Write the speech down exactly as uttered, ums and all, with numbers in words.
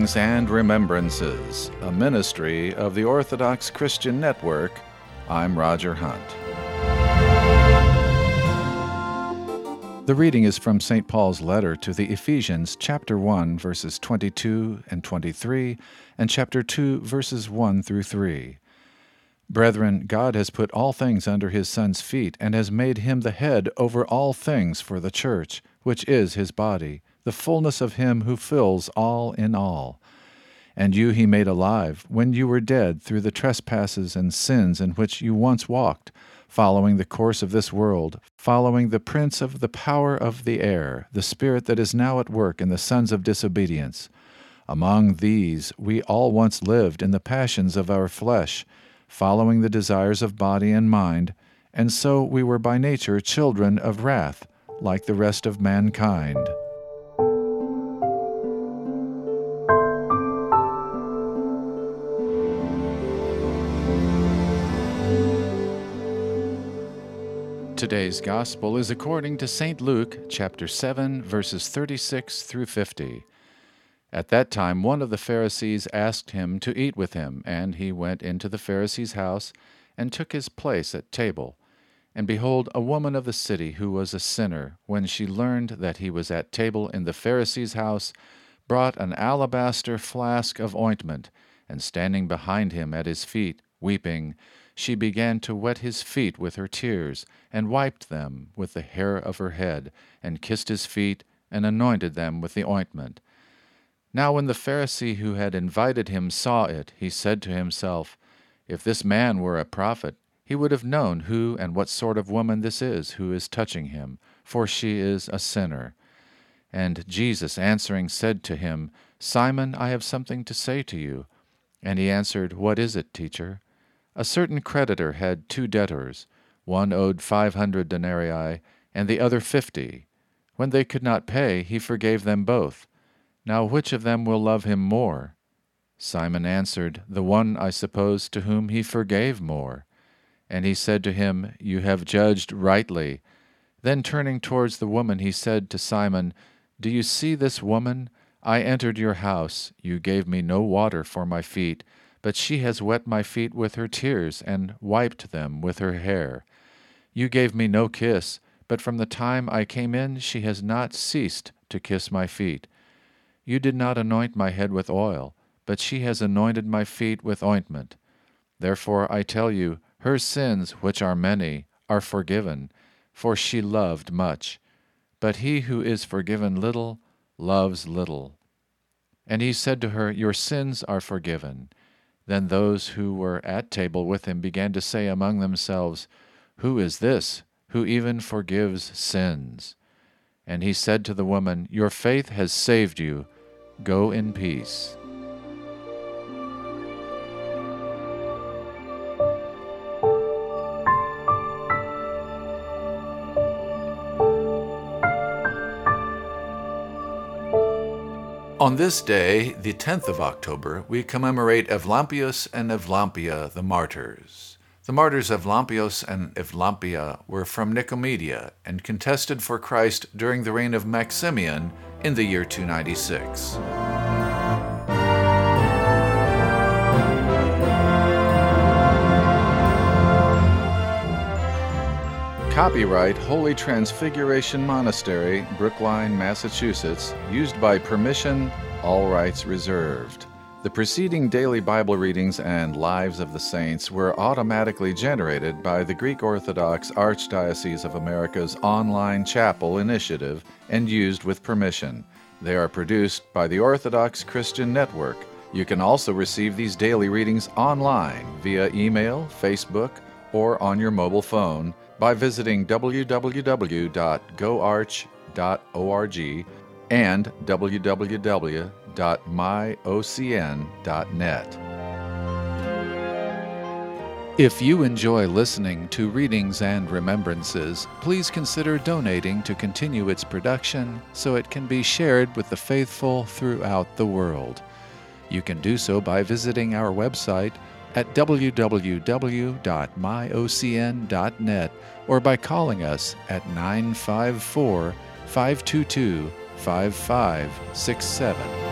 Readings and Remembrances, a ministry of the Orthodox Christian Network. I'm Roger Hunt. The reading is from Saint Paul's letter to the Ephesians, chapter one, verses twenty-two and twenty-three, and chapter two, verses one through three. Brethren, God has put all things under his Son's feet, and has made him the head over all things for the church, which is his body, the fullness of him who fills all in all. And you he made alive, when you were dead through the trespasses and sins in which you once walked, following the course of this world, following the prince of the power of the air, the spirit that is now at work in the sons of disobedience. Among these we all once lived in the passions of our flesh, following the desires of body and mind, and so we were by nature children of wrath, like the rest of mankind. Today's Gospel is according to Saint Luke, chapter seven, verses thirty-six through fifty. At that time one of the Pharisees asked him to eat with him, and he went into the Pharisee's house and took his place at table. And behold, a woman of the city who was a sinner, when she learned that he was at table in the Pharisee's house, brought an alabaster flask of ointment, and standing behind him at his feet, weeping, she began to wet his feet with her tears, and wiped them with the hair of her head, and kissed his feet, and anointed them with the ointment. Now when the Pharisee who had invited him saw it, he said to himself, If this man were a prophet, he would have known who and what sort of woman this is who is touching him, for she is a sinner. And Jesus answering said to him, Simon, I have something to say to you. And he answered, What is it, teacher? A certain creditor had two debtors. One owed five hundred denarii, and the other fifty. When they could not pay, he forgave them both. Now which of them will love him more? Simon answered, The one, I suppose, to whom he forgave more. And he said to him, You have judged rightly. Then turning towards the woman, he said to Simon, Do you see this woman? I entered your house. You gave me no water for my feet, but she has wet my feet with her tears and wiped them with her hair. You gave me no kiss, but from the time I came in she has not ceased to kiss my feet. You did not anoint my head with oil, but she has anointed my feet with ointment. Therefore I tell you, her sins, which are many, are forgiven, for she loved much. But he who is forgiven little loves little. And he said to her, Your sins are forgiven. Then those who were at table with him began to say among themselves, Who is this, who even forgives sins? And he said to the woman, Your faith has saved you. Go in peace. On this day, the tenth of October, we commemorate Evlampius and Evlampia, the martyrs. The martyrs Evlampius and Evlampia were from Nicomedia and contested for Christ during the reign of Maximian in the year two ninety-six. Copyright Holy Transfiguration Monastery, Brookline, Massachusetts, used by permission, all rights reserved. The preceding daily Bible readings and Lives of the Saints were automatically generated by the Greek Orthodox Archdiocese of America's online chapel initiative and used with permission. They are produced by the Orthodox Christian Network. You can also receive these daily readings online via email, Facebook, or on your mobile phone by visiting w w w dot go arch dot org and w w w dot my o c n dot net. If you enjoy listening to Readings and Remembrances, please consider donating to continue its production so it can be shared with the faithful throughout the world. You can do so by visiting our website at w w w dot my o c n dot net or by calling us at nine five four, five two two, five five six seven.